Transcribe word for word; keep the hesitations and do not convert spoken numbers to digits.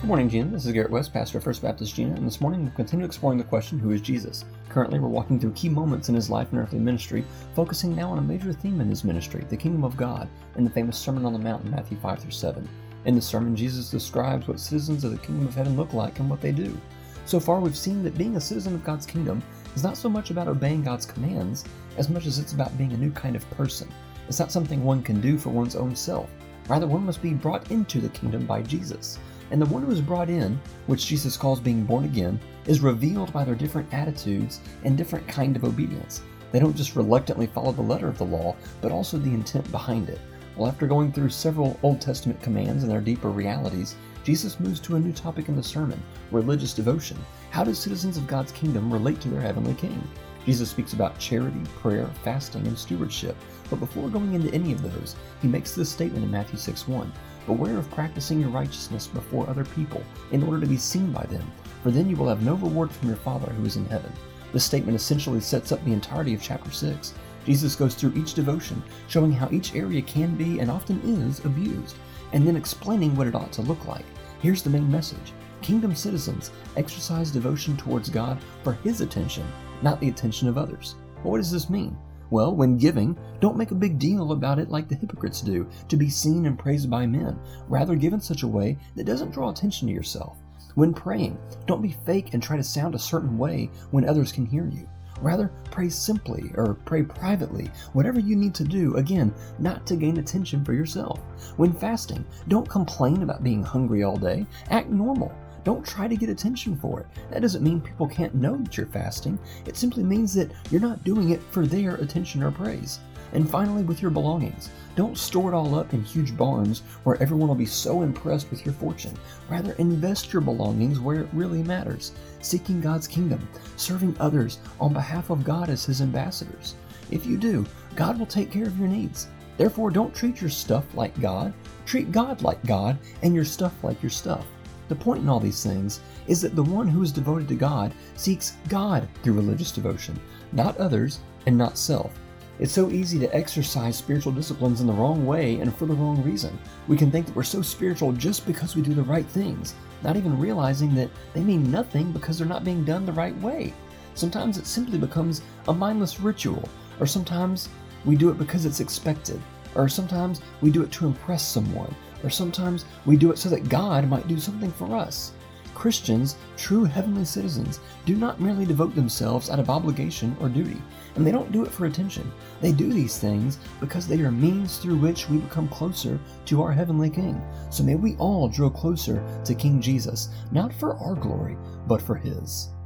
Good morning, Gina. This is Garrett West, pastor of First Baptist Gina, and this morning we'll continue exploring the question, who is Jesus? Currently, we're walking through key moments in his life and earthly ministry, focusing now on a major theme in his ministry, the kingdom of God, in the famous Sermon on the Mount in Matthew five through seven. In the sermon, Jesus describes what citizens of the kingdom of heaven look like and what they do. So far, we've seen that being a citizen of God's kingdom is not so much about obeying God's commands, as much as it's about being a new kind of person. It's not something one can do for one's own self. Rather, one must be brought into the kingdom by Jesus. And the one who is brought in, which Jesus calls being born again, is revealed by their different attitudes and different kind of obedience. They don't just reluctantly follow the letter of the law, but also the intent behind it. Well, after going through several Old Testament commands and their deeper realities, Jesus moves to a new topic in the sermon, religious devotion. How do citizens of God's kingdom relate to their heavenly King? Jesus speaks about charity, prayer, fasting, and stewardship. But before going into any of those, he makes this statement in Matthew six one. Beware of practicing your righteousness before other people in order to be seen by them, for then you will have no reward from your Father who is in heaven. This statement essentially sets up the entirety of chapter six. Jesus goes through each devotion, showing how each area can be and often is abused, and then explaining what it ought to look like. Here's the main message. Kingdom citizens exercise devotion towards God for His attention, not the attention of others. Well, what does this mean? Well, when giving, don't make a big deal about it like the hypocrites do, to be seen and praised by men. Rather, give in such a way that doesn't draw attention to yourself. When praying, don't be fake and try to sound a certain way when others can hear you. Rather, pray simply or pray privately, whatever you need to do, again, not to gain attention for yourself. When fasting, don't complain about being hungry all day. Act normal. Don't try to get attention for it. That doesn't mean people can't know that you're fasting. It simply means that you're not doing it for their attention or praise. And finally, with your belongings, don't store it all up in huge barns where everyone will be so impressed with your fortune. Rather, invest your belongings where it really matters, seeking God's kingdom, serving others on behalf of God as His ambassadors. If you do, God will take care of your needs. Therefore, don't treat your stuff like God. Treat God like God and your stuff like your stuff. The point in all these things is that the one who is devoted to God seeks God through religious devotion, not others and not self. It's so easy to exercise spiritual disciplines in the wrong way and for the wrong reason. We can think that we're so spiritual just because we do the right things, not even realizing that they mean nothing because they're not being done the right way. Sometimes it simply becomes a mindless ritual, or sometimes we do it because it's expected, or sometimes we do it to impress someone, or sometimes we do it so that God might do something for us. Christians, true heavenly citizens, do not merely devote themselves out of obligation or duty, and they don't do it for attention. They do these things because they are means through which we become closer to our heavenly King. So may we all draw closer to King Jesus, not for our glory, but for His.